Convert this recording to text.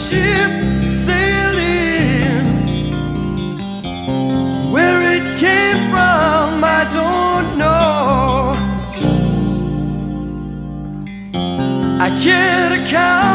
ship sailing. Where it came from, I don't know. I can't account